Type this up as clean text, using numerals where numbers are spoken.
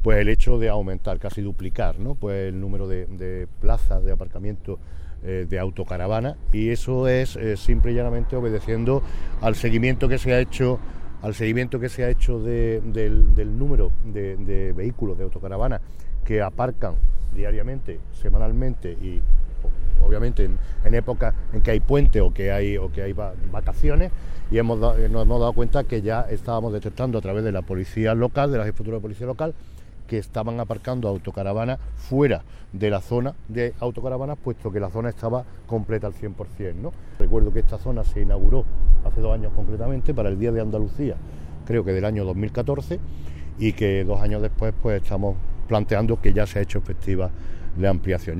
pues el hecho de aumentar, casi duplicar, ¿no? Pues el número de plazas de aparcamiento de autocaravana, y eso es simple y llanamente obedeciendo al seguimiento que se ha hecho del número de vehículos de autocaravana que aparcan diariamente, semanalmente y obviamente en épocas en que hay puente o que hay vacaciones, y nos hemos dado cuenta que ya estábamos detectando a través de la policía local, de la jefatura de policía local, que estaban aparcando autocaravanas fuera de la zona de autocaravanas, puesto que la zona estaba completa al 100%, ¿no? Recuerdo que esta zona se inauguró hace 2 años concretamente, para el Día de Andalucía, creo que del año 2014, y que 2 años después pues estamos planteando que ya se ha hecho efectiva la ampliación.